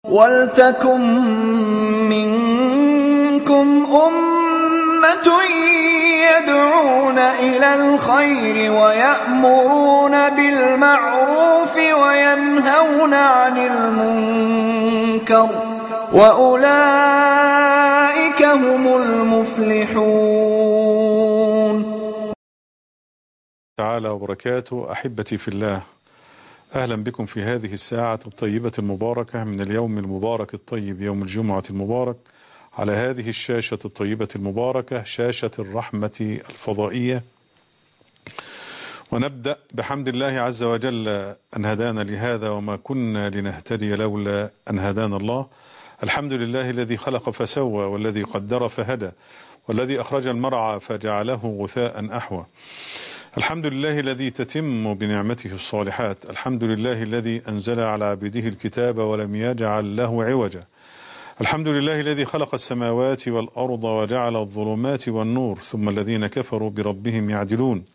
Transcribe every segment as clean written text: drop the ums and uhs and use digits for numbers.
وَلْتَكُن مِّنكُمْ أُمَّةٌ يَدْعُونَ إِلَى الْخَيْرِ وَيَأْمُرُونَ بِالْمَعْرُوفِ وَيَنْهَوْنَ عَنِ الْمُنكَرِ ۚ وَأُولَٰئِكَ هُمُ الْمُفْلِحُونَ. تعالى وبركاته. أحبتي في الله، أهلا بكم في هذه الساعة الطيبة المباركة من اليوم المبارك الطيب، يوم الجمعة المبارك، على هذه الشاشة الطيبة المباركة، شاشة الرحمة الفضائية. ونبدأ بحمد الله عز وجل أن هدانا لهذا، وما كنا لنهتدي لولا أن هدانا الله. الحمد لله الذي خلق فسوى، والذي قدر فهدى، والذي أخرج المرعى فجعله غثاء أحوى. الحمد لله الذي تتم بنعمته الصالحات. الحمد لله الذي أنزل على عبده الكتاب ولم يجعل له عوجا. الحمد لله الذي خلق السماوات والأرض وجعل الظلمات والنور، ثم الذين كفروا بربهم يعدلون.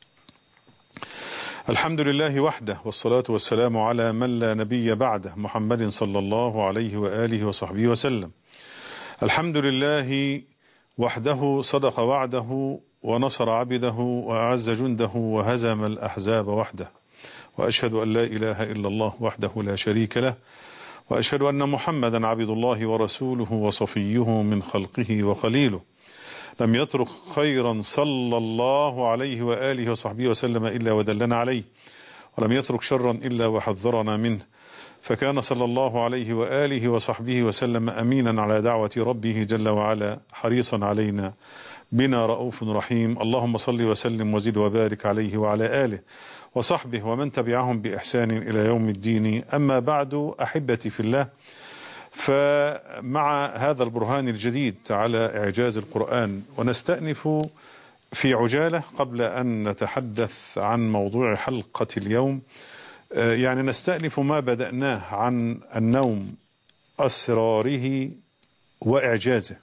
الحمد لله وحده، والصلاة والسلام على من لا نبي بعده، محمد صلى الله عليه وآله وصحبه وسلم. الحمد لله وحده، صدق وعده ونصر عبده وأعز جنده وهزم الأحزاب وحده. وأشهد أن لا إله إلا الله وحده لا شريك له، وأشهد أن محمدا عبد الله ورسوله وصفيه من خلقه وخليله. لم يترك خيرا صلى الله عليه وآله وصحبه وسلم إلا ودلنا عليه، ولم يترك شرا إلا وحذرنا منه. فكان صلى الله عليه وآله وصحبه وسلم أمينا على دعوة ربه جل وعلا، حريصا علينا، بنا رؤوف رحيم. اللهم صل وسلم وزد وبارك عليه وعلى آله وصحبه ومن تبعهم بإحسان إلى يوم الدين. أما بعد، أحبتي في الله، فمع هذا البرهان الجديد على إعجاز القرآن، ونستأنف في عجالة قبل أن نتحدث عن موضوع حلقة اليوم. يعني نستأنف ما بدأناه عن النوم، أسراره وإعجازه.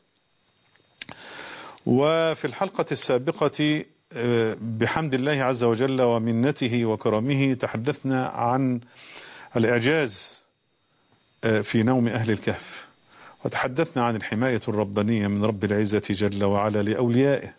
وفي الحلقة السابقة بحمد الله عز وجل ومنته وكرمه تحدثنا عن الإعجاز في نوم أهل الكهف، وتحدثنا عن الحماية الربانية من رب العزة جل وعلا لأوليائه.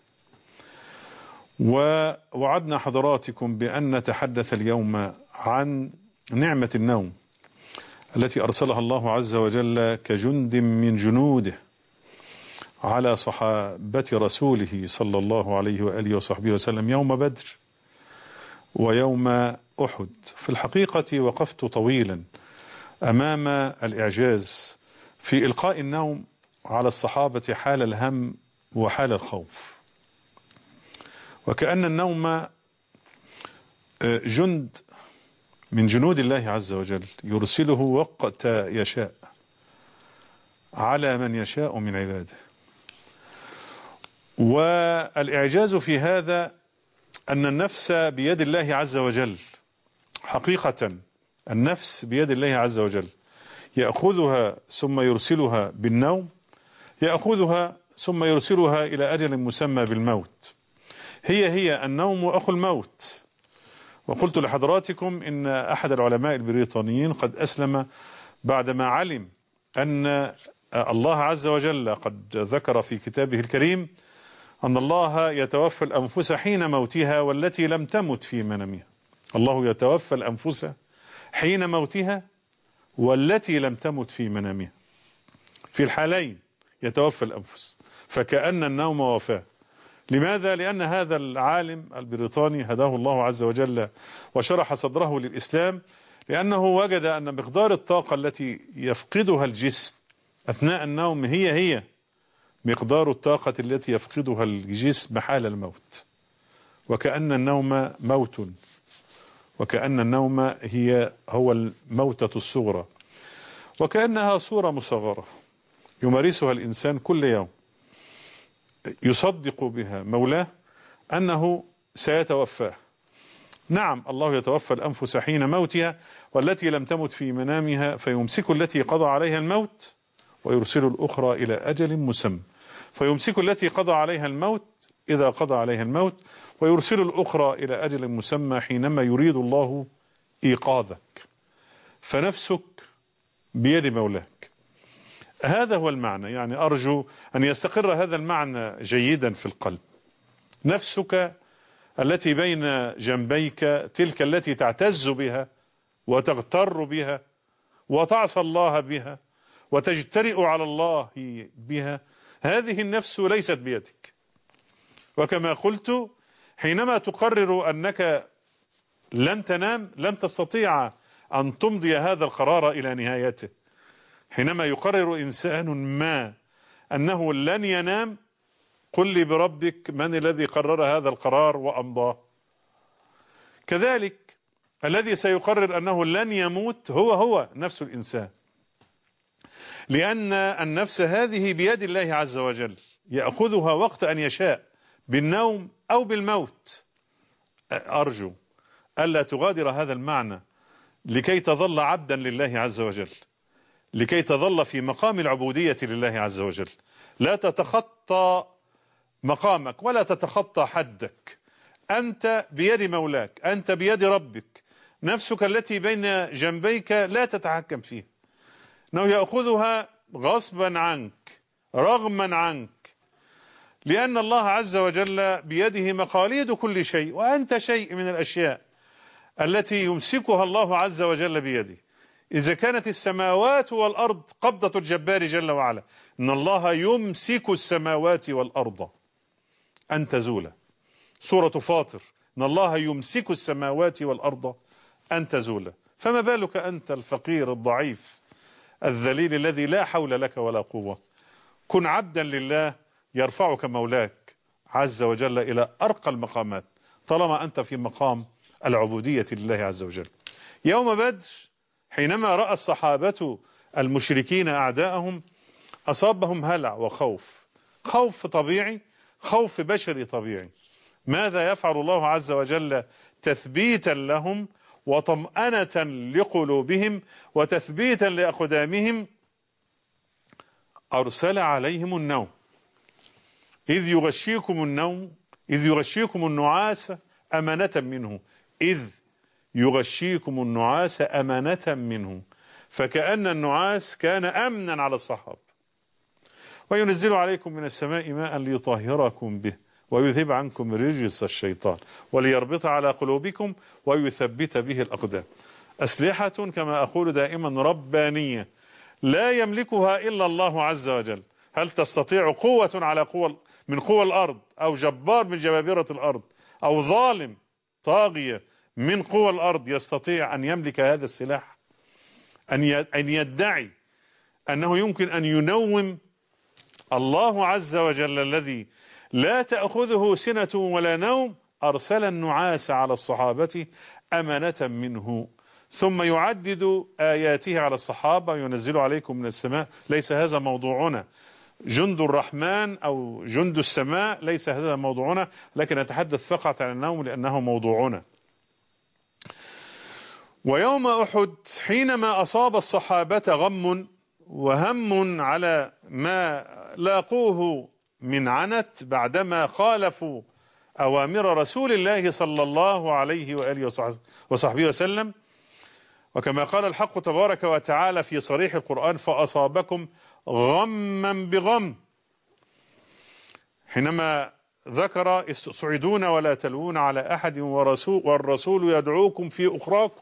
ووعدنا حضراتكم بأن نتحدث اليوم عن نعمة النوم التي أرسلها الله عز وجل كجند من جنوده على صحابة رسوله صلى الله عليه وآله وصحبه وسلم يوم بدر ويوم أحد. في الحقيقة وقفت طويلا أمام الإعجاز في إلقاء النوم على الصحابة حال الهم وحال الخوف، وكأن النوم جند من جنود الله عز وجل يرسله وقت يشاء على من يشاء من عباده. والإعجاز في هذا أن النفس بيد الله عز وجل، حقيقة النفس بيد الله عز وجل، يأخذها ثم يرسلها بالنوم، يأخذها ثم يرسلها إلى أجل مسمى بالموت. هي النوم أخو الموت. وقلت لحضراتكم إن أحد العلماء البريطانيين قد أسلم بعدما علم أن الله عز وجل قد ذكر في كتابه الكريم أن الله يتوفى الأنفس حين موتها والتي لم تمت في منامها. الله يتوفى الأنفس حين موتها والتي لم تمت في منامها، في الحالين يتوفى الأنفس، فكأن النوم وفاة. لماذا؟ لأن هذا العالم البريطاني هداه الله عز وجل وشرح صدره للإسلام، لأنه وجد أن مقدار الطاقة التي يفقدها الجسم أثناء النوم هي مقدار الطاقة التي يفقدها الجسم حال الموت. وكأن النوم موت، وكأن النوم هو الموتة الصغرى، وكأنها صورة مصغرة يمارسها الإنسان كل يوم، يصدق بها مولاه أنه سيتوفاه. نعم، الله يتوفى الأنفس حين موتها والتي لم تمت في منامها، فيمسك التي قضى عليها الموت ويرسل الأخرى إلى أجل مسمى. فيمسك التي قضى عليها الموت إذا قضى عليها الموت، ويرسل الأخرى إلى أجل مسمى حينما يريد الله إيقاظك. فنفسك بيد مولاك. هذا هو المعنى، يعني أرجو أن يستقر هذا المعنى جيدا في القلب. نفسك التي بين جنبيك، تلك التي تعتز بها وتغتر بها وتعصى الله بها وتجترئ على الله بها، هذه النفس ليست بيدك. وكما قلت، حينما تقرر أنك لن تنام لن تستطيع أن تمضي هذا القرار إلى نهايته. حينما يقرر إنسان ما أنه لن ينام، قل لي بربك من الذي قرر هذا القرار وأمضاه؟ كذلك الذي سيقرر أنه لن يموت هو نفس الإنسان، لأن النفس هذه بيد الله عز وجل، يأخذها وقت أن يشاء بالنوم أو بالموت. أرجو ألا تغادر هذا المعنى لكي تظل عبدا لله عز وجل، لكي تظل في مقام العبودية لله عز وجل. لا تتخطى مقامك ولا تتخطى حدك. أنت بيد مولاك، أنت بيد ربك. نفسك التي بين جنبيك لا تتحكم فيها، إنه يأخذها غصبا عنك رغما عنك، لأن الله عز وجل بيده مقاليد كل شيء، وأنت شيء من الأشياء التي يمسكها الله عز وجل بيده. إذا كانت السماوات والأرض قبضة الجبار جل وعلا، إن الله يمسك السماوات والأرض أن تزولا. سورة فاطر، إن الله يمسك السماوات والأرض أن تزولا. فما بالك أنت الفقير الضعيف الذليل الذي لا حول لك ولا قوة؟ كن عبدا لله يرفعك مولاك عز وجل إلى أرقى المقامات، طالما أنت في مقام العبودية لله عز وجل. يوم بدر حينما رأى الصحابة المشركين أعداءهم أصابهم هلع وخوف، خوف طبيعي، خوف بشري طبيعي. ماذا يفعل الله عز وجل تثبيتا لهم وطمأنة لقلوبهم وتثبيتا لأقدامهم؟ أرسل عليهم النوم، إذ يغشيكم النعاس أمانة منه، إذ يغشيكم النعاس أمانة منه، فكأن النعاس كان أمنا على الصحابة. وينزل عليكم من السماء ماء ليطهركم به ويذهب عنكم رجس الشيطان وليربط على قلوبكم ويثبت به الأقدام. أسلحة كما أقول دائما ربانية لا يملكها إلا الله عز وجل. هل تستطيع قوة على قوة من قوى الأرض، أو جبار من جبابرة الأرض، أو ظالم طاغية من قوى الأرض يستطيع أن يملك هذا السلاح؟ أن يدعي أنه يمكن أن ينوم الله عز وجل الذي لا تأخذه سنة ولا نوم، أرسل النعاس على الصحابة أمانة منه، ثم يعدد آياته على الصحابة. ينزل عليكم من السماء، ليس هذا موضوعنا. جند الرحمن أو جند السماء ليس هذا موضوعنا، لكن نتحدث فقط عن النوم لأنه موضوعنا. ويوم أحد حينما أصاب الصحابة غم وهم على ما لاقوه من عنت بعدما خالفوا أوامر رسول الله صلى الله عليه وآله وصحبه وسلم، وكما قال الحق تبارك وتعالى في صريح القرآن: فأصابكم غما بغم، حينما ذكر: استصعدون ولا تلوون على أحد والرسول يدعوكم في أخراكم،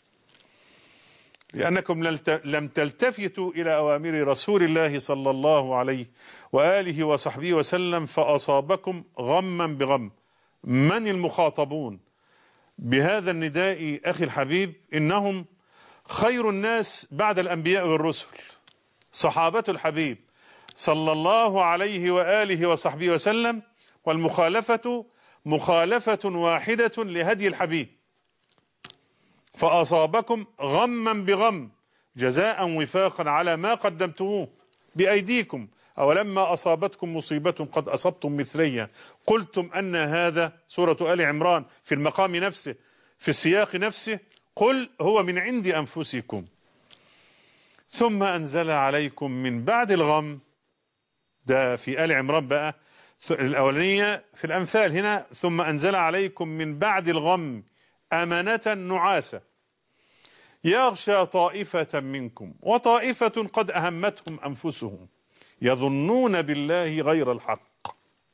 لأنكم لم تلتفتوا إلى أوامر رسول الله صلى الله عليه وآله وصحبه وسلم، فأصابكم غما بغم. من المخاطبون بهذا النداء أخي الحبيب؟ إنهم خير الناس بعد الأنبياء والرسل، صحابة الحبيب صلى الله عليه وآله وصحبه وسلم، والمخالفة مخالفة واحدة لهدي الحبيب. فأصابكم غما بغم جزاء وفاقا على ما قدمتموه بأيديكم، أولما أصابتكم مصيبة قد أصبتم مثليها قلتم أن هذا. سورة آل عمران في المقام نفسه، في السياق نفسه: قل هو من عند أنفسكم ثم أنزل عليكم من بعد الغم. ده في آل عمران بقى، الأولانية في الأمثال، هنا ثم أنزل عليكم من بعد الغم أمانة نعاسة. يغشى طائفة منكم وطائفة قد أهمتهم أنفسهم يظنون بالله غير الحق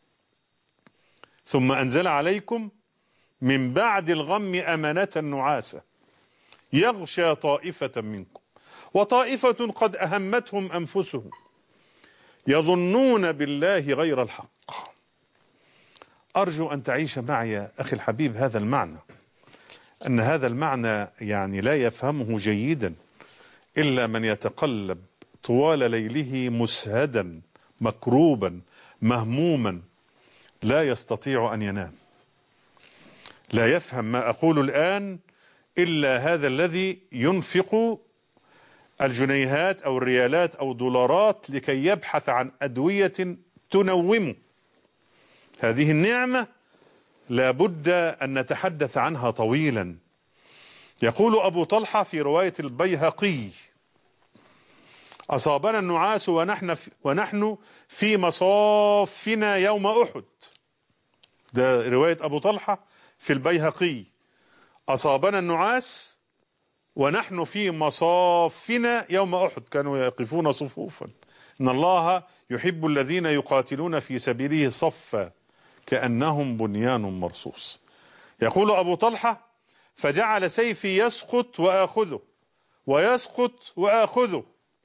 ثم أنزل عليكم من بعد الغم أمنة نعاسا يغشى طائفة منكم وطائفة قد أهمتهم أنفسهم يظنون بالله غير الحق. أرجو أن تعيش معي أخي الحبيب هذا المعنى، أن هذا المعنى يعني لا يفهمه جيدا إلا من يتقلب طوال ليله مسهدا مكروبا مهموما لا يستطيع أن ينام. لا يفهم ما أقول الآن إلا هذا الذي ينفق الجنيهات أو الريالات أو دولارات لكي يبحث عن أدوية تنومه. هذه النعمة لا بد أن نتحدث عنها طويلا. يقول أبو طلحة في رواية البيهقي: أصابنا النعاس ونحن في مصافنا يوم أحد. ده رواية أبو طلحة في البيهقي: أصابنا النعاس ونحن في مصافنا يوم أحد، كانوا يقفون صفوفا. إن الله يحب الذين يقاتلون في سبيله صفا كأنهم بنيان مرصوص. يقول أبو طلحة: فجعل سيفي يسقط وآخذه ويسقط وآخذه،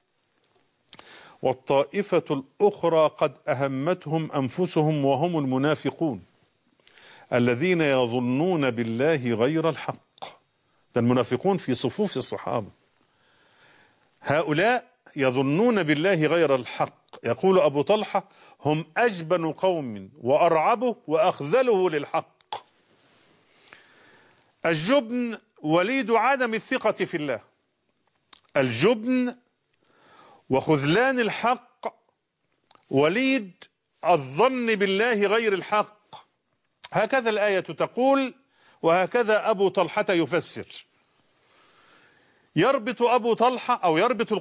والطائفة الأخرى قد أهمتهم أنفسهم وهم المنافقون الذين يظنون بالله غير الحق. ده المنافقون في صفوف الصحابة، هؤلاء يظنون بالله غير الحق. يقول أبو طلحة: هم أجبن قوم وأرعبه وأخذله للحق. الجبن وليد عدم الثقة في الله. الجبن وخذلان الحق وليد الظن بالله غير الحق. هكذا الآية تقول، وهكذا أبو طلحة يفسر. يربط أبو طلحة أو يربط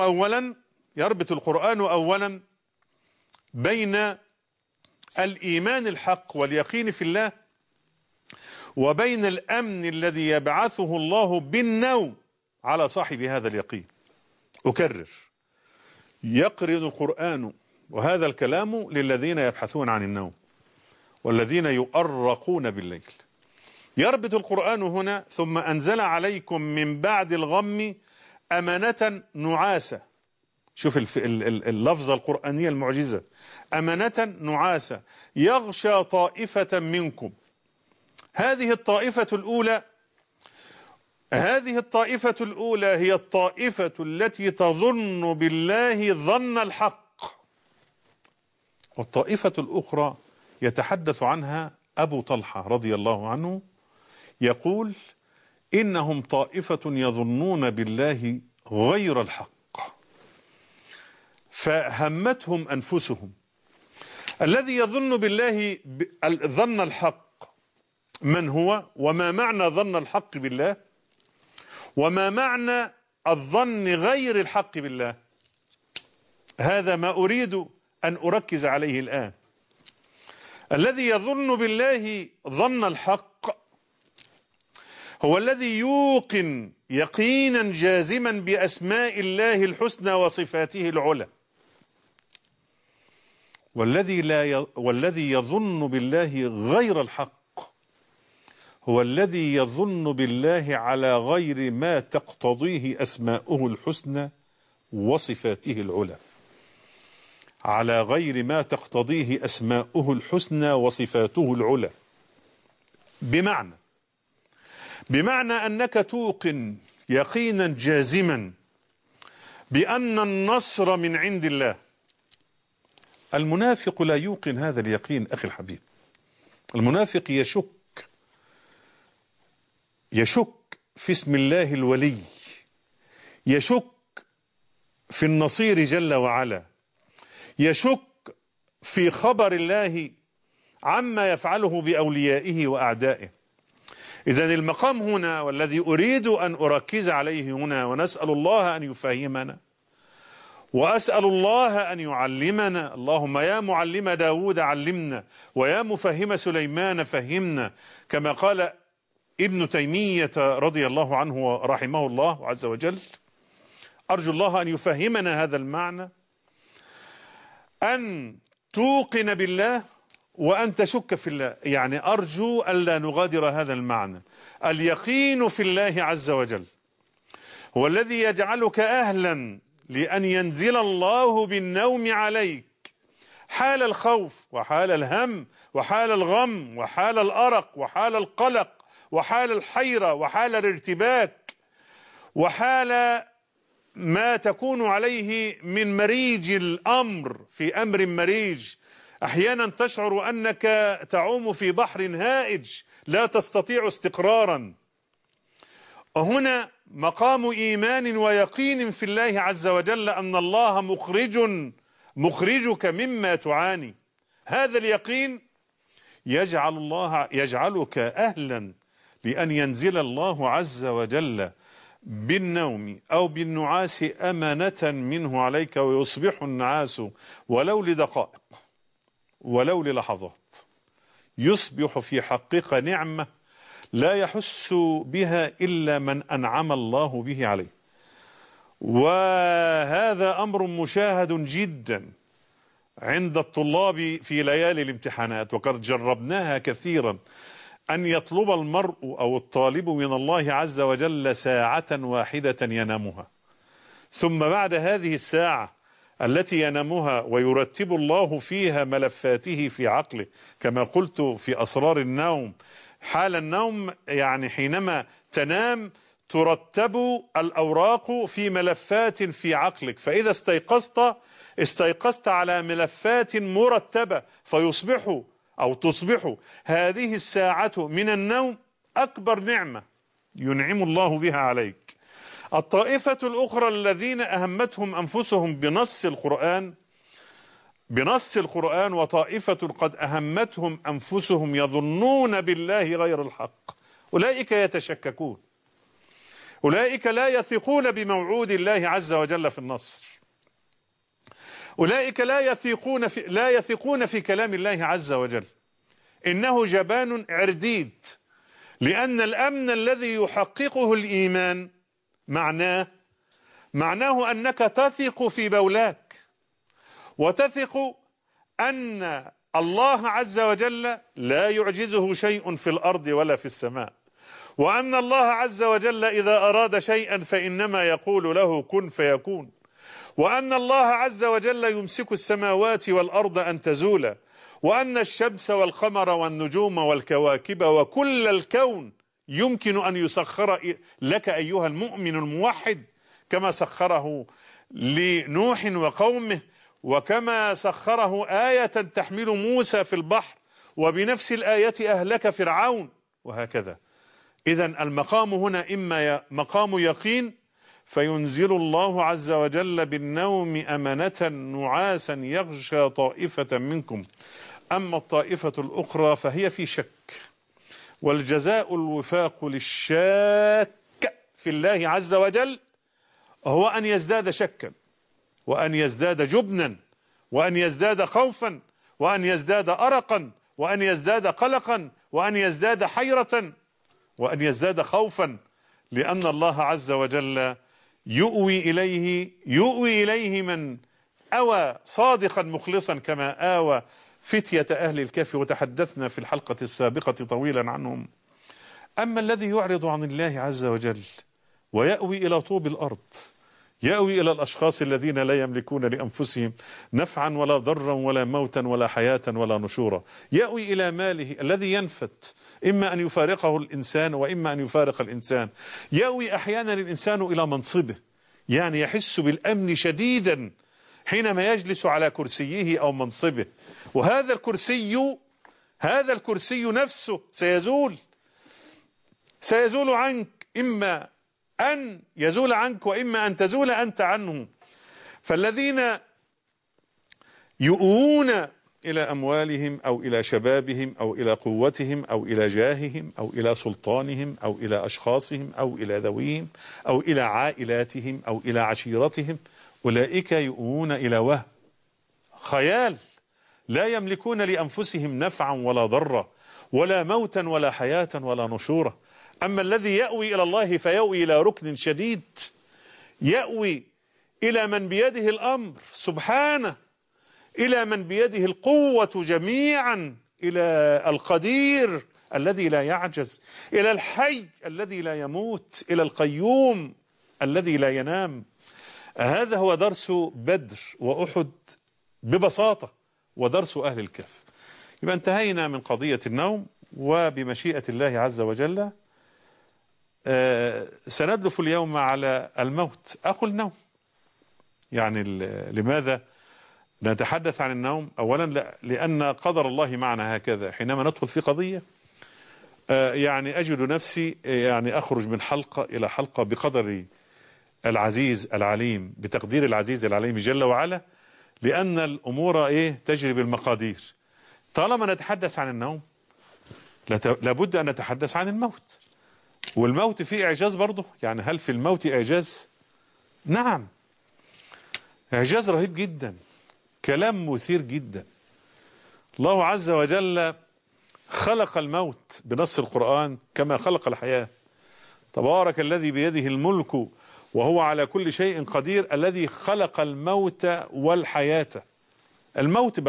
القرآن أولا بين الإيمان الحق واليقين في الله وبين الأمن الذي يبعثه الله بالنوم على صاحب هذا اليقين. أكرر: يقرن القرآن، وهذا الكلام للذين يبحثون عن النوم والذين يؤرقون بالليل. يربط القرآن هنا: ثم أنزل عليكم من بعد الغم أمنة نعاسة. شوف اللفظة القرآنية المعجزة: أمنة نعاسة يغشى طائفة منكم. هذه الطائفة الأولى هي الطائفة التي تظن بالله ظن الحق، والطائفة الأخرى يتحدث عنها أبو طلحة رضي الله عنه، يقول: إنهم طائفة يظنون بالله غير الحق فهمتهم أنفسهم. الذي يظن بالله ظن الحق من هو؟ وما معنى ظن الحق بالله؟ وما معنى الظن غير الحق بالله؟ هذا ما أريد أن أركز عليه الآن. الذي يظن بالله ظن الحق هو الذي يوقن يقينا جازما بأسماء الله الحسنى وصفاته العلى. والذي يظن بالله غير الحق هو الذي يظن بالله على غير ما تقتضيه أسماؤه الحسنى وصفاته العلى. على غير ما تقتضيه أسماؤه الحسنى وصفاته العلى. بمعنى أنك توقن يقينا جازما بأن النصر من عند الله. المنافق لا يوقن هذا اليقين أخي الحبيب. المنافق يشك في اسم الله الولي، يشك في النصير جل وعلا، يشك في خبر الله عما يفعله بأوليائه وأعدائه. إذن المقام هنا والذي أريد أن أركز عليه هنا، ونسأل الله أن يفهمنا وأسأل الله أن يعلمنا. اللهم يا معلم داود علمنا ويا مفهم سليمان فهمنا، كما قال ابن تيمية رضي الله عنه ورحمه الله عز وجل، أرجو الله أن يفهمنا هذا المعنى، أن توقن بالله وأن تشك في الله. يعني أرجو ألا نغادر هذا المعنى. اليقين في الله عز وجل هو الذي يجعلك أهلا لأن ينزل الله بالنوم عليك حال الخوف وحال الهم وحال الغم وحال الأرق وحال القلق وحال الحيرة وحال الارتباك وحال ما تكون عليه من مريج الأمر في أمر مريج. أحيانا تشعر أنك تعوم في بحر هائج لا تستطيع استقرارا. هنا مقام إيمان ويقين في الله عز وجل أن الله مخرجك مما تعاني. هذا اليقين يجعلك أهلا لأن ينزل الله عز وجل بالنوم أو بالنعاس أمانة منه عليك، ويصبح النعاس ولو لدقائق ولو للحظات يصبح في حقك نعمة لا يحس بها إلا من أنعم الله به عليه. وهذا أمر مشاهد جدا عند الطلاب في ليالي الامتحانات، وقد جربناها كثيرا، أن يطلب المرء أو الطالب من الله عز وجل ساعة واحدة ينامها، ثم بعد هذه الساعة التي ينامها ويرتب الله فيها ملفاته في عقله، كما قلت في أسرار النوم، حال النوم يعني حينما تنام ترتب الأوراق في ملفات في عقلك، فإذا استيقظت على ملفات مرتبة، فيصبح أو تصبح هذه الساعة من النوم أكبر نعمة ينعم الله بها عليك. الطائفة الأخرى الذين أهمتهم أنفسهم بنص القرآن وطائفة قد أهمتهم أنفسهم يظنون بالله غير الحق، أولئك يتشككون، أولئك لا يثقون بموعود الله عز وجل في النصر، أولئك لا يثقون في كلام الله عز وجل، إنه جبان عرديد. لأن الأمن الذي يحققه الإيمان معناه أنك تثق في مولاك، وتثق أن الله عز وجل لا يعجزه شيء في الأرض ولا في السماء، وأن الله عز وجل إذا أراد شيئا فإنما يقول له كن فيكون، وأن الله عز وجل يمسك السماوات والأرض أن تزولا، وأن الشمس والقمر والنجوم والكواكب وكل الكون يمكن أن يسخر لك أيها المؤمن الموحد، كما سخره لنوح وقومه، وكما سخره آية تحمل موسى في البحر، وبنفس الآية أهلك فرعون، وهكذا. إذن المقام هنا إما مقام يقين فينزل الله عز وجل بالنوم أمنة نعاسا يغشى طائفة منكم، أما الطائفة الأخرى فهي في شك. والجزاء الوفاق للشاك في الله عز وجل هو أن يزداد شكا، وأن يزداد جبنا، وأن يزداد خوفا، وأن يزداد أرقا، وأن يزداد قلقا، وأن يزداد حيرة، وأن يزداد خوفا، لأن الله عز وجل يؤوي إليه من أوى صادقا مخلصا كما آوى فتية أهل الكهف، وتحدثنا في الحلقة السابقة طويلا عنهم. أما الذي يعرض عن الله عز وجل ويأوي إلى طوب الأرض، يأوي إلى الأشخاص الذين لا يملكون لأنفسهم نفعا ولا ضرا ولا موتا ولا حياة ولا نشورا، يأوي إلى ماله الذي ينفت، إما أن يفارقه الإنسان وإما أن يفارق الإنسان، يأوي أحيانا الإنسان إلى منصبه، يعني يحس بالأمن شديدا حينما يجلس على كرسيه أو منصبه، وهذا الكرسي نفسه سيزول عنك، إما أن يزول عنك وإما أن تزول أنت عنه. فالذين يؤون إلى أموالهم أو إلى شبابهم أو إلى قوتهم أو إلى جاههم أو إلى سلطانهم أو إلى أشخاصهم أو إلى ذويهم أو إلى عائلاتهم أو إلى عشيرتهم، أولئك يؤون إلى وهم خيال، لا يملكون لأنفسهم نفعا ولا ضرا ولا موتا ولا حياة ولا نشورا. أما الذي يأوي إلى الله فيأوي إلى ركن شديد، يأوي إلى من بيده الأمر سبحانه، إلى من بيده القوة جميعا، إلى القدير الذي لا يعجز، إلى الحي الذي لا يموت، إلى القيوم الذي لا ينام. هذا هو درس بدر وأحد ببساطة، ودرس أهل الكهف. يبقى انتهينا من قضية النوم، وبمشيئة الله عز وجل سندلف اليوم على الموت أخو النوم. يعني لماذا نتحدث عن النوم؟ أولا لأن قدر الله معنا هكذا، حينما ندخل في قضية يعني أجد نفسي يعني أخرج من حلقة إلى حلقة بقدر العزيز العليم، بتقدير العزيز العليم جل وعلا، لأن الأمور تجري بالمقادير. طالما نتحدث عن النوم لابد أن نتحدث عن الموت، والموت فيه إعجاز برضه. يعني هل في الموت إعجاز؟ نعم، إعجاز رهيب جدا، كلام مثير جدا. الله عز وجل خلق الموت بنص القرآن كما خلق الحياة. تبارك الذي بيده الملك وهو على كل شيء قدير، الذي خلق الموت والحياة. الموت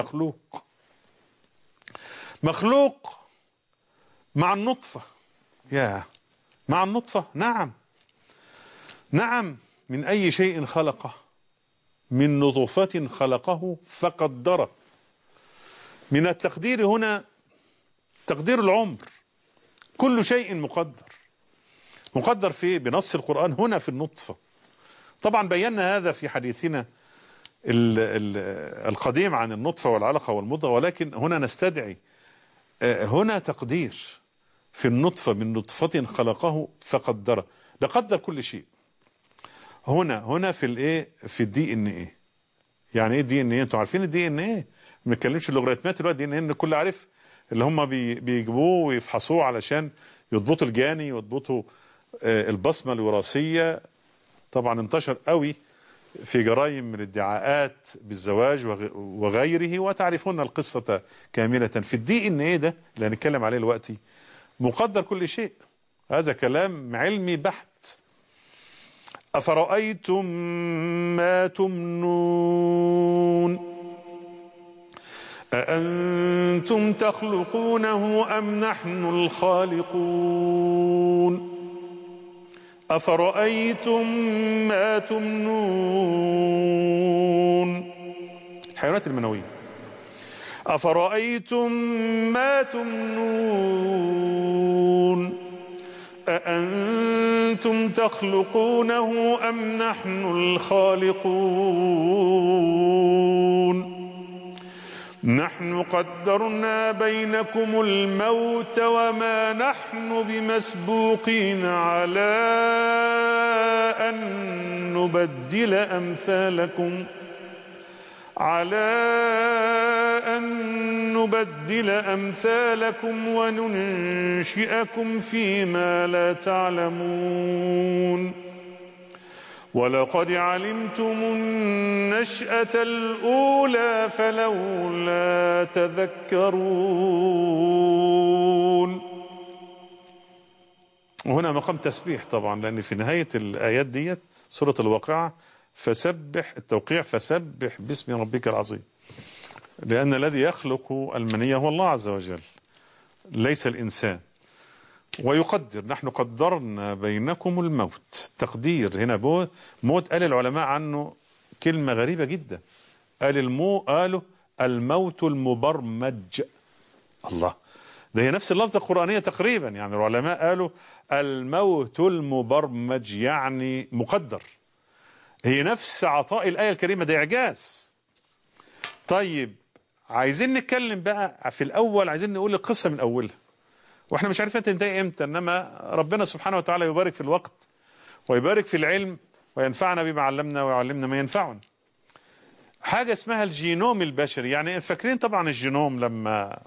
مخلوق مع النطفة. مع النطفة، نعم. من أي شيء خلقه؟ من نطفة خلقه فقدره. من التقدير هنا تقدير العمر، كل شيء مقدر في بنص القرآن هنا في النطفة. طبعا بينا هذا في حديثنا القديم عن النطفة والعلقة والمضغة، ولكن هنا نستدعي هنا تقدير في النطفة، من نطفة خلقه فقدره. ده قدر كل شيء. هنا في الدي ان ايه. يعني ايه الدي ان ايه؟ انتوا عارفين الدي ان ايه؟ ما بنتكلمش اللوغاريتمات دلوقتي. الدي ان ايه الكل عارف، اللي هم بيجيبوه ويفحصوه علشان يضبطوا الجاني ويضبطوا البصمة الوراثية. طبعا انتشر قوي في جرائم من الادعاءات بالزواج وغيره، وتعرفون القصة كاملة. في الدي ان ايه ده اللي هنتكلم عليه دلوقتي مقدر كل شيء. هذا كلام علمي بحت. أفرأيتم ما تمنون أأنتم تخلقونه أم نحن الخالقون أفرأيتم ما تمنون. الحيوانات المنوية. أفرأيتم ما تمنون أأنتم تخلقونه أم نحن الخالقون نحن قدرنا بينكم الموت وما نحن بمسبوقين على أن نبدل أمثالكم وننشئكم فيما لا تعلمون ولقد علمتم النشأة الأولى فلولا تذكرون. وهنا مقام تسبيح طبعا، لأن في نهاية الآيات ديت سورة الواقعة فسبح باسم ربك العظيم، لأن الذي يخلق المنية هو الله عز وجل ليس الإنسان. ويقدر، نحن قدرنا بينكم الموت. تقدير هنا موت، قال العلماء عنه كلمة غريبة جدا، قالوا الموت المبرمج. الله، ده هي نفس اللفظة القرآنية تقريبا. يعني العلماء قالوا الموت المبرمج يعني مقدر. هي نفس عطاء الآية الكريمة، ده إعجاز. طيب عايزين نتكلم بقى في الأول، عايزين نقول القصة من أولها، واحنا مش عارفين تنتهي امتى، انما ربنا سبحانه وتعالى يبارك في الوقت ويبارك في العلم وينفعنا بما علمنا ويعلمنا ما ينفعنا. حاجة اسمها الجينوم البشري. يعني فاكرين طبعا الجينوم لما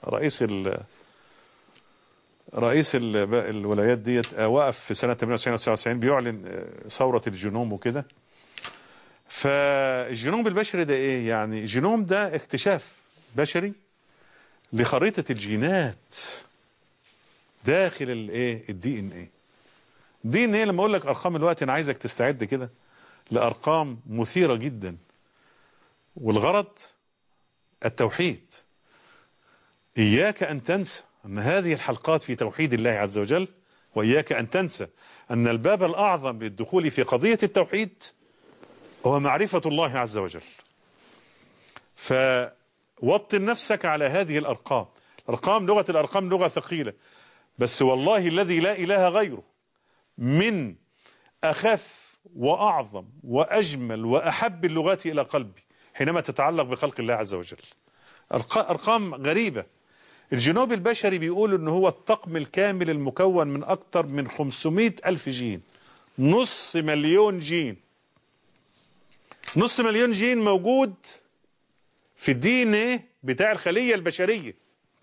رئيس الولايات ديت وقف في سنة 98 99 بيعلن ثورة الجينوم وكده. فالجينوم البشري ده ايه؟ يعني الجينوم ده اكتشاف بشري لخريطة الجينات داخل الدي ان ايه. دي ان هي لما اقول لك ارقام الوقت انا عايزك تستعد كده لارقام مثيرة جدا، والغرض التوحيد. اياك ان تنسى ان هذه الحلقات في توحيد الله عز وجل، واياك ان تنسى ان الباب الاعظم للدخول في قضية التوحيد هو معرفة الله عز وجل. فوطن نفسك على هذه الارقام. لغة الارقام لغة ثقيلة، بس والله الذي لا اله غيره من اخف واعظم واجمل واحب اللغات الى قلبي حينما تتعلق بخلق الله عز وجل. ارقام غريبة. الجينوم البشري بيقول ان هو الطقم الكامل المكون من اكتر من 500 الف جين، نص مليون جين. نص مليون جين موجود في الدي ان ايه بتاع الخلية البشرية.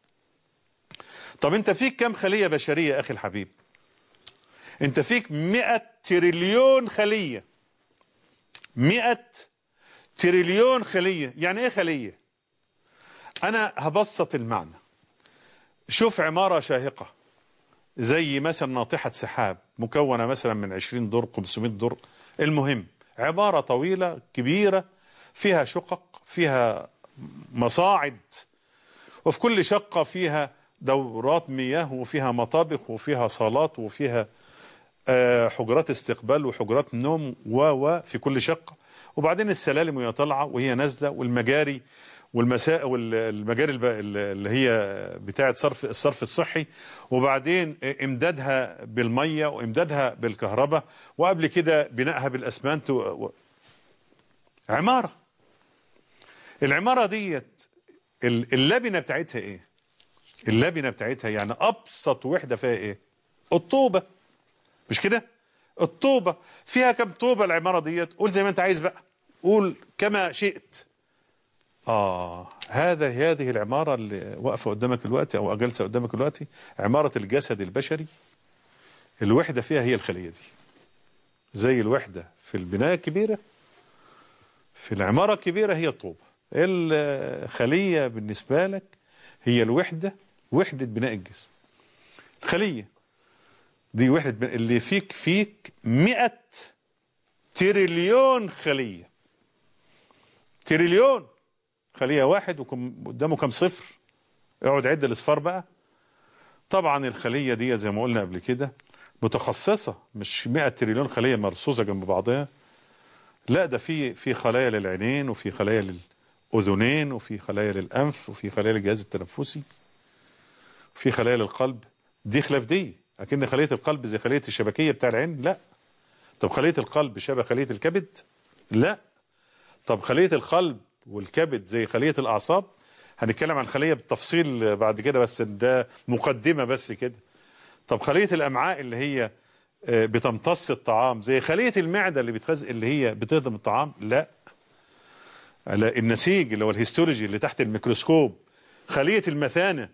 طب انت فيك كم خلية بشرية اخي الحبيب؟ انت فيك 100 تريليون خلية. 100 تريليون خلية. يعني ايه خلية؟ انا هبسط المعنى. شوف عمارة شاهقة زي مثلا ناطحة سحاب مكونة مثلا من 20 دور 500 دور، المهم عمارة طويلة كبيرة فيها شقق، فيها مصاعد، وفي كل شقة فيها دورات مياه وفيها مطابخ وفيها صالات وفيها حجرات استقبال وحجرات نوم في كل شقة، وبعدين السلالم وهي طالعة وهي نازلة، والمجاري والمساء والمجاري اللي هي بتاعة الصرف الصحي، وبعدين امدادها بالمية وامدادها بالكهرباء، وقبل كده بنائها بالاسمنت عمارة. العمارة ديت اللبنة بتاعتها ايه؟ اللبنة بتاعتها يعني ابسط وحدة فيها ايه؟ الطوبة، مش كده؟ الطوبة فيها كم طوبة العمارة ديت؟ قول زي ما انت عايز بقى، قول كما شئت. هذه العمارة اللي واقفة قدامك دلوقتي او جالسة قدامك دلوقتي، عمارة الجسد البشري. الوحدة فيها هي الخلية دي، زي الوحدة في البناية الكبيرة، في العمارة الكبيرة هي الطوبة. الخلية بالنسبة لك هي الوحدة، وحدة بناء الجسم. الخلية دي وحدة بناء اللي فيك 100 تريليون خلية. تريليون خلية واحد قدامه كم صفر؟ اقعد عد الاصفار بقى. طبعا الخلية دي زي ما قلنا قبل كده متخصصة، مش 100 تريليون خلية مرصوصة جنب بعضها، لا ده في خلايا للعينين، وفي خلايا للأذنين، وفي خلايا للأنف، وفي خلايا للجهاز التنفسي، وفي خلايا للقلب. دي خلاف دي، أكن خلية القلب زي خلية الشبكية بتاع العين؟ لا. طب خلية القلب شبه خلية الكبد؟ لا. طب خلية القلب والكبد زي خلية الأعصاب؟ هنتكلم عن خلية بالتفصيل بعد كده، بس ده مقدمة بس كده. طب خلية الأمعاء اللي هي بتمتص الطعام زي خلية المعدة اللي هي بتهضم الطعام؟ لا. النسيج اللي هو الهيستولوجي اللي تحت الميكروسكوب، خلية المثانة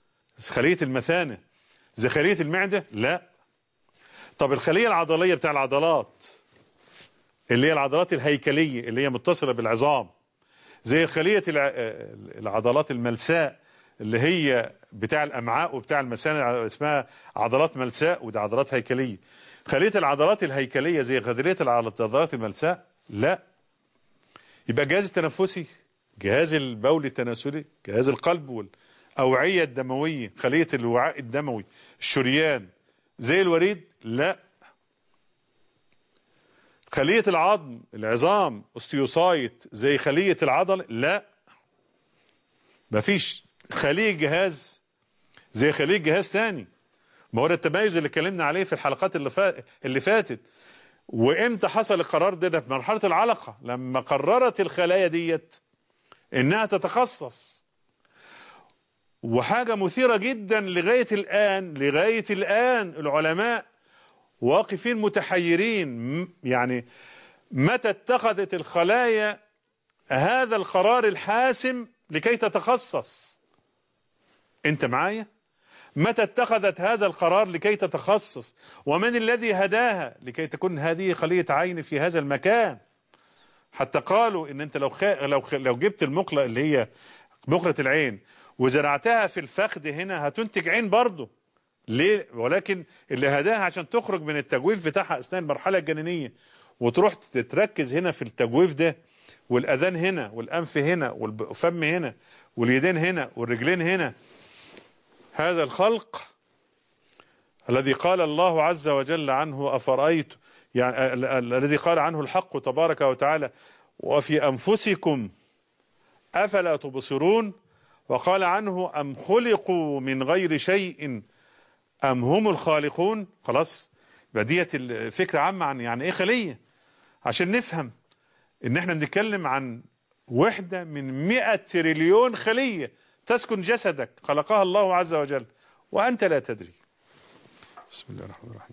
زي خلية المعدة؟ لا. طب الخلية العضلية بتاع العضلات اللي هي العضلات الهيكلية اللي هي متصلة بالعظام، زي خلية العضلات الملساء اللي هي بتاع الأمعاء وبتاع المثانة، اسمها عضلات ملساء، وده عضلات هيكلية. خلية العضلات الهيكلية زي خلية العضلات الملساء؟ لا. يبقى الجهاز التنفسي، جهاز البول التناسلي، جهاز القلب والأوعية الدموية، خلية الوعاء الدموي، الشريان زي الوريد؟ لا. خلية العظام اوستيوسايت زي خلية العضل؟ لا. مفيش خلية جهاز زي خلية جهاز ثاني. ما هو ده التميز اللي اتكلمنا عليه في الحلقات اللي فاتت. وامتى حصل القرار ده في مرحلة العلقة، لما قررت الخلايا ديت انها تتخصص. وحاجة مثيرة جدا لغاية الآن العلماء واقفين متحيرين، يعني متى اتخذت الخلايا هذا القرار الحاسم لكي تتخصص؟ انت معايا؟ متى اتخذت هذا القرار لكي تتخصص؟ ومن الذي هداها لكي تكون هذه خلية عين في هذا المكان؟ حتى قالوا ان انت لو جبت المقلة اللي هي مقلة العين وزرعتها في الفخذ هنا هتنتج عين برضه، ليه؟ ولكن اللي هداها عشان تخرج من التجويف بتاعها اثناء المرحله الجنينيه وتروح تتركز هنا في التجويف ده، والاذان هنا والانف هنا والفم هنا واليدين هنا والرجلين هنا. هذا الخلق الذي قال الله عز وجل عنه أفرأيت، يعني الذي قال عنه الحق تبارك وتعالى وفي أنفسكم أفلا تبصرون، وقال عنه أم خلقوا من غير شيء أم هم الخالقون. خلاص، يبقى ديت الفكرة عامة عن يعني إيه خلية، عشان نفهم إن إحنا بنتكلم عن وحدة من 100 تريليون خلية تسكن جسدك خلقها الله عز وجل وأنت لا تدري. بسم الله الرحمن الرحيم.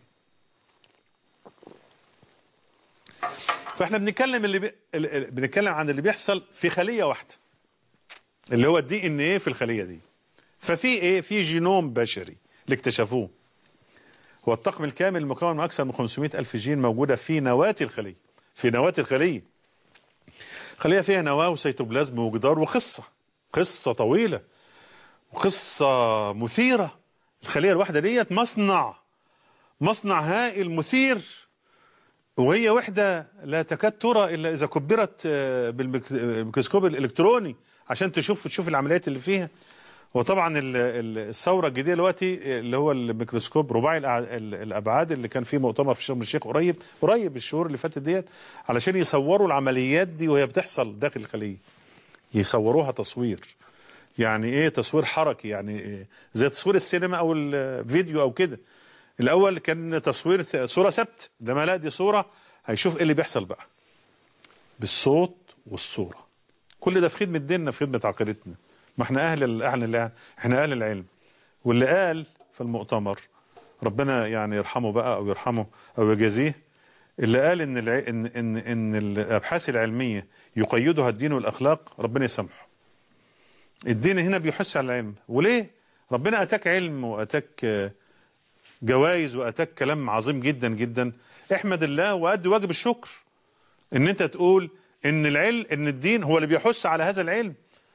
فاحنا بنتكلم عن اللي بيحصل في خلية واحدة اللي هو الدي ان ايه في الخلية دي. ففي ايه؟ في جينوم بشري اللي اكتشفوه، هو الطقم الكامل المكون من اكثر من 500 الف جين موجودة في نواة الخلية. في نواة الخلية، خلية فيها نواة وسيتوبلازم وجدار قصة طويلة وقصة مثيرة. الخلية الواحدة ديت مصنع هائل مثير، وهي وحدة لا تكاد ترى إلا إذا كبرت بالميكروسكوب الإلكتروني عشان تشوف العمليات اللي فيها. وطبعا الثورة الجديدة دلوقتي اللي هو الميكروسكوب رباعي الأبعاد اللي كان فيه مؤتمر في شرم الشيخ قريب الشهور اللي فاتت ديت، علشان يصوروا العمليات دي وهي بتحصل داخل الخلية، يصوروها تصوير. يعني ايه تصوير حركي؟ يعني إيه؟ زي تصوير السينما او الفيديو او كده. الاول كان تصوير صورة ثابتة، ده ما لا دي صورة هيشوف ايه اللي بيحصل بقى بالصوت والصورة. كل ده في خدمة ديننا، في خدمة عقيدتنا. ما احنا احنا اهل العلم. واللي قال في المؤتمر ربنا يعني يرحمه بقى او يرحمه او يجازيه، اللي قال ان الابحاث العلمية يقيدها الدين والاخلاق، ربنا يسامحه. الدين هنا بيحث على العلم. وليه؟ ربنا اتاك علم واتاك جوائز واتاك كلام عظيم جدا جدا. احمد الله وادي واجب الشكر ان انت تقول ان العلم، ان الدين هو اللي بيحث على هذا العلم.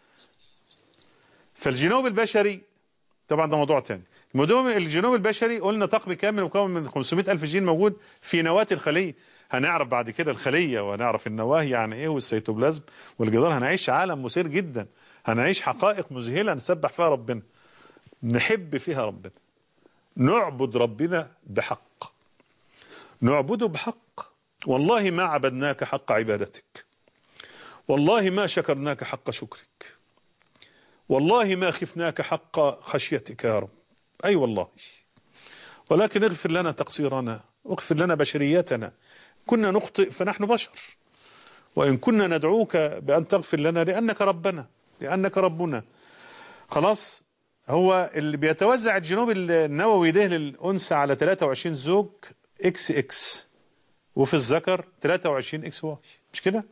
فالجينوم البشري طبعا ده موضوع تاني. الجينوم البشري قلنا طقم كامل مكون من 500 ألف جين موجود في نواة الخلية. هنعرف بعد كده الخلية وهنعرف النواة يعني ايه والسيتوبلازم والجدار. هنعيش عالم مثير جدا، هنعيش حقائق مذهلة نسبح فيها ربنا، نحب فيها ربنا، نعبد ربنا بحق، نعبده بحق. والله ما عبدناك حق عبادتك، والله ما شكرناك حق شكرك، والله ما خفناك حق خشيتك يا رب. أي والله. ولكن اغفر لنا تقصيرنا، واغفر لنا بشريتنا، كنا نخطئ فنحن بشر، وإن كنا ندعوك بأن تغفر لنا لأنك ربنا، لأنك ربنا. خلاص. هو اللي بيتوزع الجينوم النووي ده للأنثى على 23 زوج اكس اكس، وفي الذكر 23 اكس واي، مش كده؟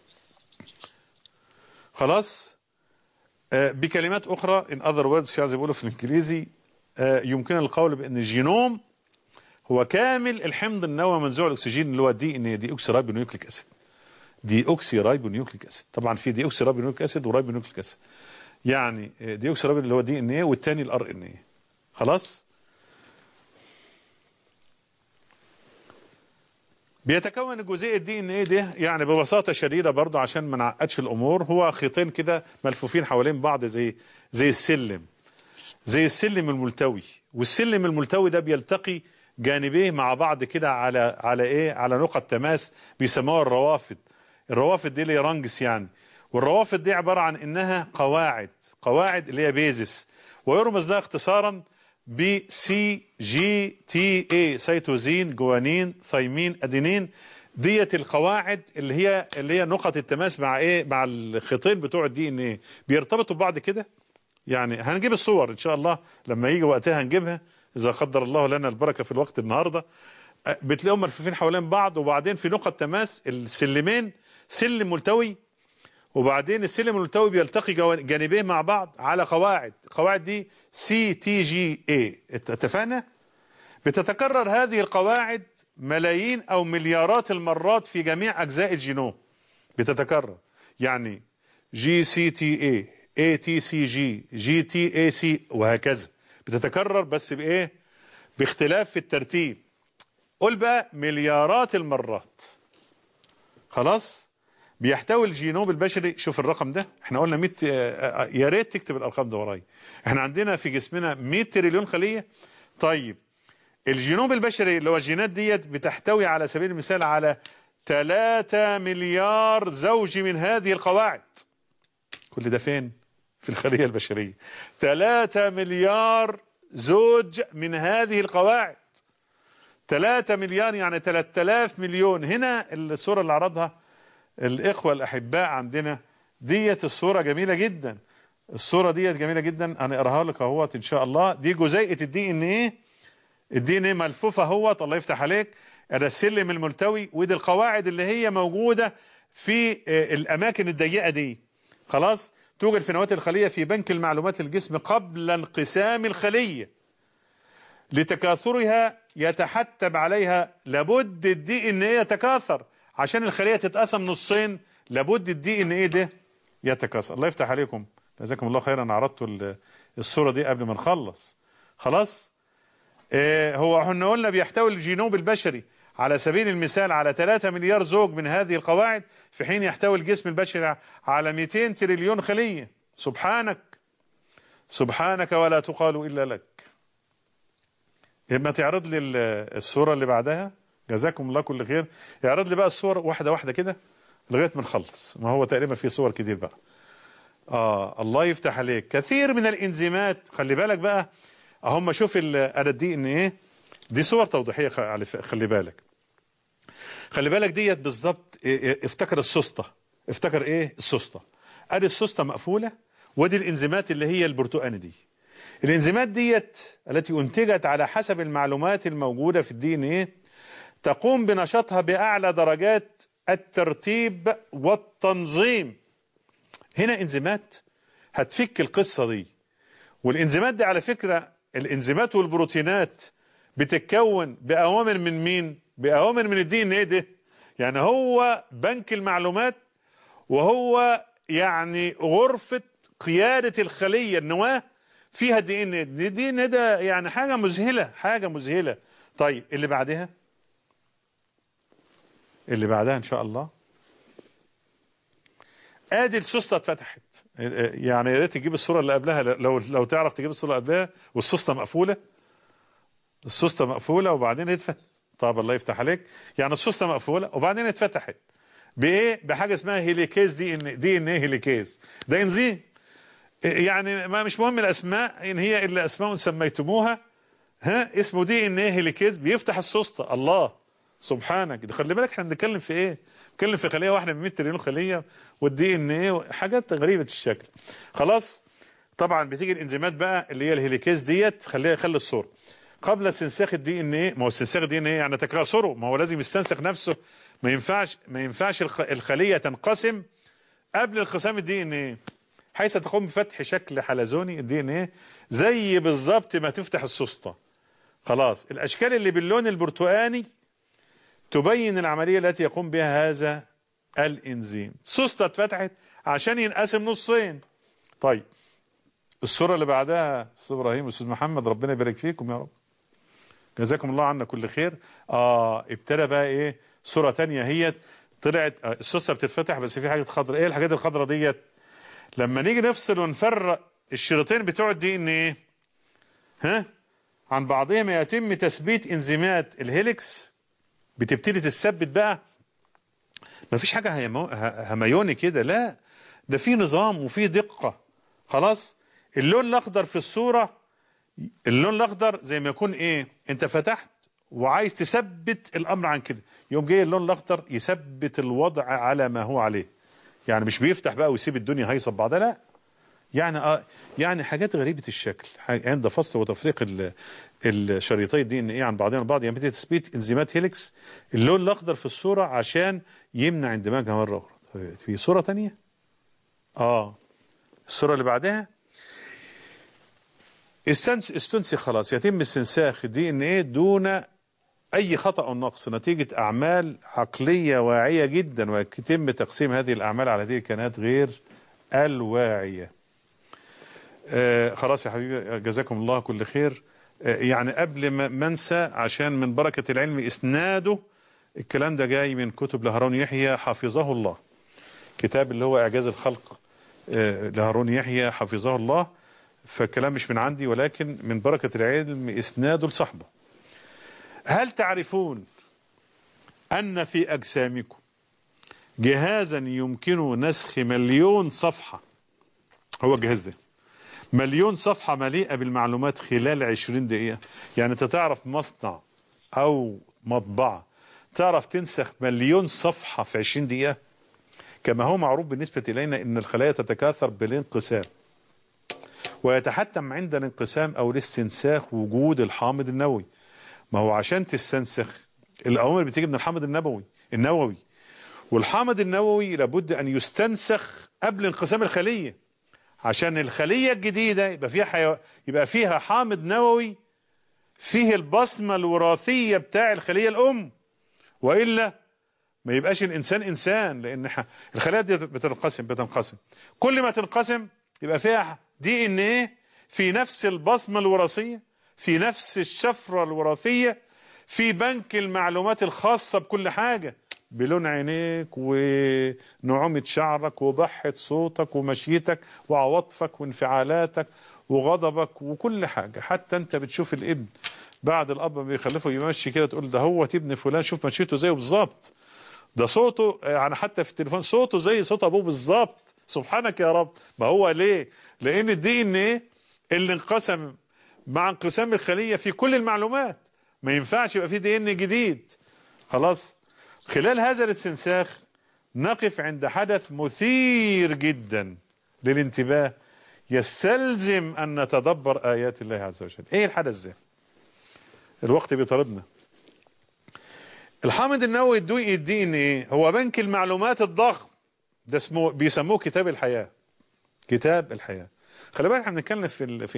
خلاص. بكلمات أخرى in other words يعني زي بيقولوا في الإنجليزي، يمكن القول بأن الجينوم هو كامل الحمض النووي منزوع الأكسجين اللي هو دي أوكسي رايبونيوكليك أسيد. دي أوكسي رايبونيوكليك أسيد. طبعا في دي أوكسي رايبونيوكليك أسيد ورايبونيوكليك أسيد. يعني دي أوكسي رايبون اللي هو دي ان ايه، والتاني الار ان ايه. خلاص. بيتكون الجزيء الدي ان ايه ده يعني ببساطه شديده برضه عشان ما نعقدش الامور، هو خيطين كده ملفوفين حوالين بعض زي السلم الملتوي. والسلم الملتوي ده بيلتقي جانبيه مع بعض كده على نقط تماس بيسموها الروافد. الروافد دي اللي هي رانجس يعني. والروافد دي عباره عن انها قواعد اللي هي بيزس، ويرمز لها اختصارا بسي جي تي اي، سيتوزين جوانين ثايمين ادينين. ديت القواعد اللي هي نقط التماس مع مع الخيطين بتوع الدي ان ايه، بيرتبطوا ببعض كده. يعني هنجيب الصور ان شاء الله لما يجي وقتها، هنجيبها اذا قدر الله لنا البركه في الوقت النهارده. بتلاقيهم ملفوفين حوالين بعض، وبعدين في نقط تماس السلمين، سلم ملتوي، وبعدين السلم الملتوي بيلتقي جانبيه مع بعض على قواعد دي سي تي جي اي. اتفقنا؟ بتتكرر هذه القواعد ملايين او مليارات المرات في جميع اجزاء الجينوم. بتتكرر يعني جي سي تي اي، اي تي سي جي، جي تي اي سي، وهكذا. بتتكرر بس بايه؟ باختلاف في الترتيب. قول بقى مليارات المرات. خلاص. بيحتوي الجينوم البشري، شوف الرقم ده، احنا قلنا 100، يا ريت تكتب الارقام ده ورايا. احنا عندنا في جسمنا 100 تريليون خليه. طيب الجينوم البشري اللي هو الجينات ديت بتحتوي على سبيل المثال على 3 مليار زوج من هذه القواعد. كل ده فين؟ في الخليه البشريه. 3 مليار زوج من هذه القواعد. 3 مليار يعني 3000 مليون. هنا الصوره اللي عرضها الإخوة الأحباء عندنا ديت الصورة جميلة جدا. الصورة ديت جميلة جدا، أنا أقراها لك أهوت إن شاء الله. دي جزيئة الدي إن إيه. الدي إن إيه ملفوفة أهوت، الله يفتح عليك. ده السلم الملتوي، ودي القواعد اللي هي موجودة في الأماكن الضيقة دي. خلاص. توجد في نواة الخلية في بنك المعلومات الجسم قبل انقسام الخلية. لتكاثرها يتحتم عليها، لابد الدي إن إيه يتكاثر عشان الخلية تتقسم نصين. لابد الدي ان ايه ده يتكاثر. الله يفتح عليكم، جزاكم الله خيرا. عرضت الصورة دي قبل ما نخلص. خلاص. هو احنا قلنا بيحتوي الجينوم البشري على سبيل المثال على 3 مليار زوج من هذه القواعد، في حين يحتوي الجسم البشري على 200 تريليون خلية. سبحانك سبحانك ولا تقال إلا لك. ما تعرض لي الصورة اللي بعدها، جزاكم الله كل خير. يعرض لي بقى الصور واحدة واحدة كده لغاية ما نخلص، ما هو تقريبا في صور كتير بقى. الله يفتح عليك. كثير من الانزيمات، خلي بالك بقى، هم شوف انا الدي ان ايه دي صور توضيحية. خلي بالك، خلي بالك ديت بالظبط. افتكر السوسته، افتكر ايه السوسته. ادي السوسته مقفولة، ودي الانزيمات اللي هي البرتقاني دي. الانزيمات ديت التي انتجت على حسب المعلومات الموجودة في الدي ان ايه تقوم بنشاطها بأعلى درجات الترتيب والتنظيم. هنا انزيمات هتفك القصة دي. والانزيمات دي على فكرة، الانزيمات والبروتينات بتتكون بأوامر من مين؟ بأوامر من الدي ان ايه ده. يعني هو بنك المعلومات، وهو يعني غرفة قيادة الخلية، النواة فيها دي ان ايه. دي ان ايه ده يعني حاجة مذهلة، حاجة مذهلة. طيب اللي بعدها، اللي بعدها ان شاء الله. ادي السوسته اتفتحت. يعني يا ريت تجيب الصوره اللي قبلها، لو تعرف تجيب الصوره اللي قبلها. والسوسته مقفوله، السوسته مقفوله وبعدين اتفتحت. طب الله يفتح عليك. يعني السوسته مقفوله وبعدين اتفتحت بايه؟ بحاجه اسمها هيليكيز دي ان ايه هيليكيز. ده انزيم يعني ما مش مهم الاسماء، ان هي الا اسماء سميتموها. اسمه دي ان ايه هيليكيز، بيفتح السوسته. الله سبحانك. ده خلي بالك احنا بنتكلم في ايه؟ بنتكلم في خليه واحده من 100 تريليون خليه، والدي ان ايه حاجات غريبه الشكل. خلاص. طبعا بتيجي الانزيمات بقى اللي هي الهيليكيز ديت. خلي الصوره قبل استنساخ الدي ان ايه. ما هو استنساخ الدي ان ايه يعني تكاثره، ما هو لازم يستنسخ نفسه. ما ينفعش الخليه تنقسم قبل انقسام الدي ان ايه، حيث تقوم بفتح شكل حلزوني الدي ان ايه زي بالظبط ما تفتح السوسته. خلاص. الاشكال اللي باللون البرتقاني تبين العملية التي يقوم بها هذا الانزيم. سوسته اتفتحت عشان ينقسم نصين. طيب الصورة اللي بعدها، استاذ ابراهيم واستاذ محمد، ربنا يبارك فيكم يا رب، جزاكم الله عنا كل خير. ابتدى بقى ايه صورة تانية. هي طلعت السوسته بتتفتح بس في حاجة خضراء. ايه الحاجات الخضراء ديت؟ لما نيجي نفصل ونفرق الشريطين بتوع الدي ان ايه عن بعضهم، يتم تثبيت انزيمات الهيليكس. بتبتدي تثبت بقى. ما فيش حاجة هميوني كده، لا، ده في نظام وفي دقة. خلاص. اللون الأخضر في الصورة، اللون الأخضر زي ما يكون ايه، انت فتحت وعايز تثبت الأمر عن كده، يوم جاي اللون الأخضر يثبت الوضع على ما هو عليه. يعني مش بيفتح بقى ويسيب الدنيا هيصب بعضها، لا. يعني حاجات غريبة الشكل عند فصل وتفريق الشريطي الدي ان ايه عن بعضهم البعض. يعني تثبيت انزيمات هيليكس. اللون الاخضر في الصورة عشان يمنع اندماجها مرة اخرى. في صورة تانية الصورة اللي بعدها استنسخ. خلاص. يتم استنساخ الدي ان ايه دون اي خطأ او نقص نتيجة اعمال عقلية واعية جدا، ويتم تقسيم هذه الاعمال على هذه الكائنات غير الواعية. خلاص يا حبيبي، جزاكم الله كل خير. يعني قبل ما انسى، عشان من بركة العلم اسناده، الكلام ده جاي من كتب لهارون يحيى حفظه الله، كتاب اللي هو إعجاز الخلق لهارون يحيى حفظه الله. فالكلام مش من عندي، ولكن من بركة العلم اسناده لصاحبه. هل تعرفون أن في أجسامكم جهازا يمكن نسخ مليون صفحة؟ هو الجهاز ده مليون صفحة مليئة بالمعلومات خلال 20 دقيقة. يعني انت تعرف مصنع او مطبعة تعرف تنسخ مليون صفحة في 20 دقيقة؟ كما هو معروف بالنسبة إلينا ان الخلايا تتكاثر بالانقسام، ويتحتم عند الانقسام او الاستنساخ وجود الحامض النووي. ما هو عشان تستنسخ الأوامر بتيجي من الحامض النووي، والحامض النووي لابد أن يستنسخ قبل انقسام الخلية، عشان الخلية الجديدة يبقى فيها حامض نووي فيه البصمة الوراثية بتاع الخلية الأم، وإلا ما يبقاش الإنسان إنسان. لأن الخلايا دي بتنقسم كل ما تنقسم يبقى فيها دي ان ايه في نفس البصمة الوراثية، في نفس الشفرة الوراثية، في بنك المعلومات الخاصة بكل حاجة، بلون عينيك ونعومة شعرك وبحة صوتك ومشيتك وعواطفك وانفعالاتك وغضبك وكل حاجة. حتى انت بتشوف الابن بعد الاب بيخلفه يمشي كده تقول ده هو ابن فلان، شوف مشيته زيه بالظبط، ده صوته يعني حتى في التليفون صوته زي صوت ابوه بالظبط. سبحانك يا رب. ما هو ليه؟ لان الدي ان ايه اللي انقسم مع انقسام الخلية في كل المعلومات، ما ينفعش يبقى في دي ان جديد. خلاص. خلال هذا الاستنساخ نقف عند حدث مثير جدا للانتباه يستلزم ان نتدبر ايات الله عز وجل. ايه الحدث ده؟ الوقت بيطاردنا. الحامض النووي الدي ان ايه هو بنك المعلومات الضخم ده، اسمه بيسموه كتاب الحياة. كتاب الحياة. خلي بالك احنا بنتكلم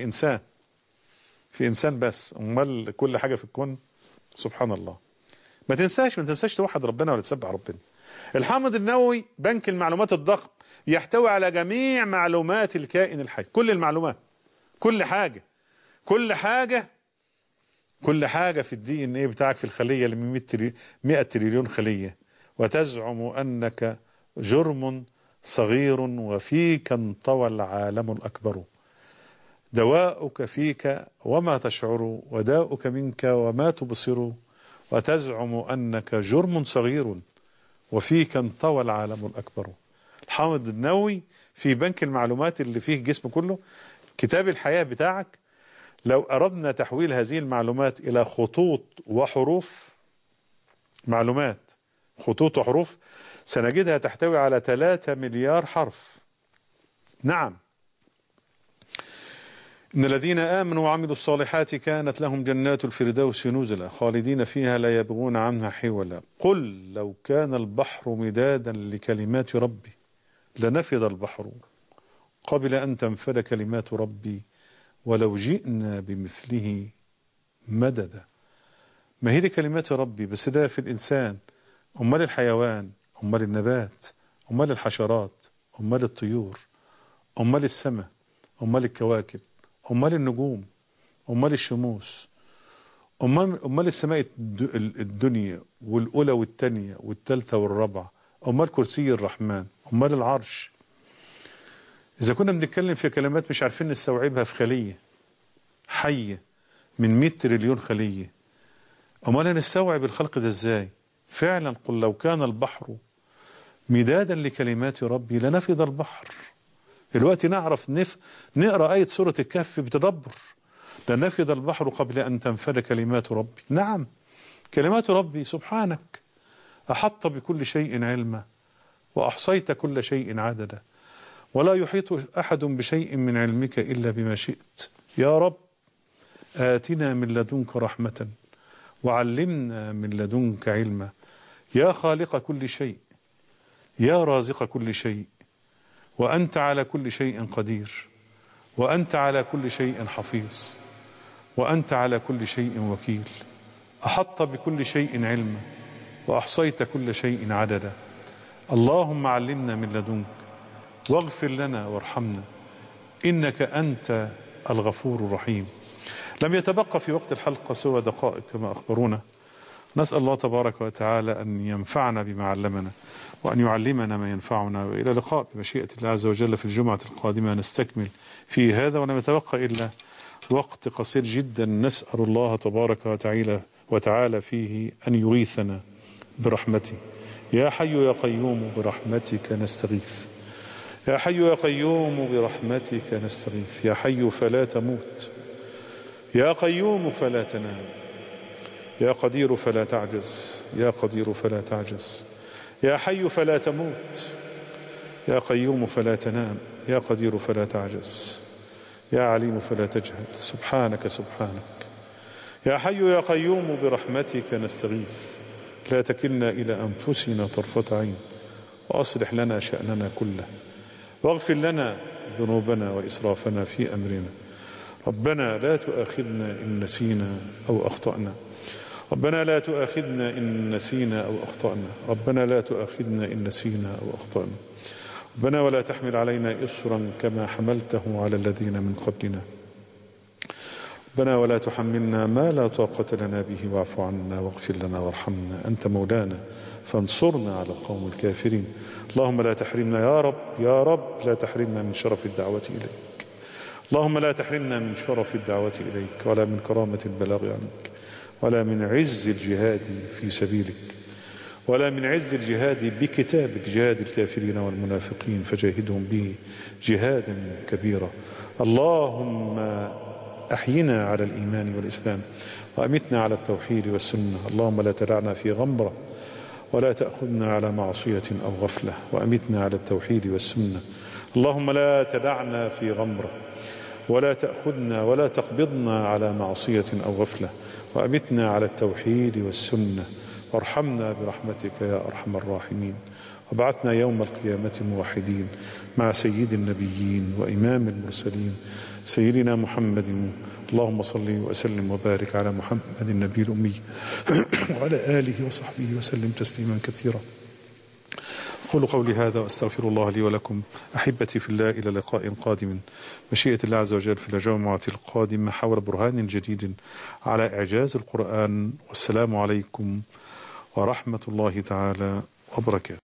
في انسان بس، امال كل حاجة في الكون. سبحان الله. ما تنساش توحد ربنا ولا تسبح ربنا. الحامض النووي بنك المعلومات الضخم يحتوي على جميع معلومات الكائن الحي، كل المعلومات، كل حاجة في الدي ان ايه بتاعك في الخلية اللي من 100 تريليون خلية، وتزعم انك جرم صغير وفيك انطوى العالم الأكبر. دواؤك فيك وما تشعر، وداؤك منك وما تبصر، وتزعم أنك جرم صغير وفيك انطوى العالم الأكبر. الحامض النووي في بنك المعلومات اللي فيه الجسم كله، كتاب الحياة بتاعك. لو أردنا تحويل هذه المعلومات إلى خطوط وحروف، معلومات خطوط وحروف، سنجدها تحتوي على 3 مليار حرف. نعم. إن الذين آمنوا وعملوا الصالحات كانت لهم جنات الفردوس نزلا خالدين فيها لا يبغون عنها حولا. قل لو كان البحر مدادا لكلمات ربي لنفد البحر قبل أن تنفد كلمات ربي ولو جئنا بمثله مددا. ما هي دي كلمات ربي، بس ده في الإنسان. أمال الحيوان، أمال النبات، أمال الحشرات، أمال الطيور، أمال السماء، أمال الكواكب، أمال النجوم، أمال الشموس، أمال السماء الدنيا والأولى والتانية والتالتة والرابعة، أمال كرسي الرحمن، أمال العرش. إذا كنا بنتكلم في كلمات مش عارفين نستوعبها في خلية حية من 100 تريليون خلية، أمال هنستوعب الخلق ده إزاي؟ فعلا قل لو كان البحر مدادا لكلمات ربي لنفد البحر. دلوقتي نعرف نقرأ آية سورة الكهف بتدبر. لنفد البحر قبل أن تنفد كلمات ربي. نعم، كلمات ربي سبحانك أحط بكل شيء علما وأحصيت كل شيء عددا ولا يحيط أحد بشيء من علمك إلا بما شئت. يا رب آتنا من لدنك رحمة وعلمنا من لدنك علما، يا خالق كل شيء، يا رازق كل شيء، وأنت على كل شيء قدير، وأنت على كل شيء حفيظ، وأنت على كل شيء وكيل. أحط بكل شيء علما وأحصيت كل شيء عددا. اللهم علمنا من لدنك واغفر لنا وارحمنا إنك أنت الغفور الرحيم. لم يتبقى في وقت الحلقة سوى دقائق كما أخبرونا. نسأل الله تبارك وتعالى أن ينفعنا بما علمنا وأن يعلمنا ما ينفعنا، وإلى لقاء بمشيئة الله عز وجل في الجمعة القادمة نستكمل في هذا. ولم يتبقى إلا وقت قصير جدا نسأل الله تبارك وتعالى فيه أن يغيثنا برحمته. يا حي يا قيوم برحمتك نستغيث، يا حي يا قيوم برحمتك نستغيث، يا حي فلا تموت، يا قيوم فلا تنام، يا قدير فلا تعجز، يا قدير فلا تعجز، يا حي فلا تموت، يا قيوم فلا تنام، يا قدير فلا تعجز، يا عليم فلا تجهل. سبحانك سبحانك. يا حي يا قيوم برحمتك نستغيث، لا تكلنا إلى أنفسنا طرفة عين، وأصلح لنا شأننا كله، واغفر لنا ذنوبنا وإسرافنا في أمرنا. ربنا لا تؤاخذنا إن نسينا أو أخطأنا، ربنا لا تؤاخذنا إن نسينا أو أخطأنا، ربنا لا تؤاخذنا إن نسينا أو أخطأنا، ربنا ولا تحمل علينا إصرا كما حملته على الذين من قبلنا، ربنا ولا تحملنا ما لا طاقة لنا به، واعف عنا واغفر لنا وارحمنا، أنت مولانا فانصرنا على القوم الكافرين. اللهم لا تحرمنا يا رب، يا رب لا تحرمنا من شرف الدعوة إليك، اللهم لا تحرمنا من شرف الدعوة إليك، ولا من كرامة البلاغ عنك، ولا من عز الجهاد في سبيلك، ولا من عز الجهاد بكتابك، جهاد الكافرين والمنافقين فجاهدهم به جهادا كبيرا. اللهم أحينا على الإيمان والإسلام، وأمتنا على التوحيد والسنة. اللهم لا تدعنا في غمرة، ولا تأخذنا على معصية أو غفلة، وأمتنا على التوحيد والسنة. اللهم لا تدعنا في غمرة، ولا تأخذنا ولا تقبضنا على معصية أو غفلة، وأمتنا على التوحيد والسنة، وارحمنا برحمتك يا أرحم الراحمين. وبعثنا يوم القيامة موحدين مع سيد النبيين وإمام المرسلين سيدنا محمد. اللهم صل وسلم وبارك على محمد النبي الأمي وعلى آله وصحبه وسلم تسليما كثيرا. أقول قولي هذا وأستغفر الله لي ولكم أحبتي في الله، إلى لقاء قادم مشيئة الله عز وجل في الجمعة القادمة حول برهان جديد على إعجاز القرآن. والسلام عليكم ورحمة الله تعالى وبركاته.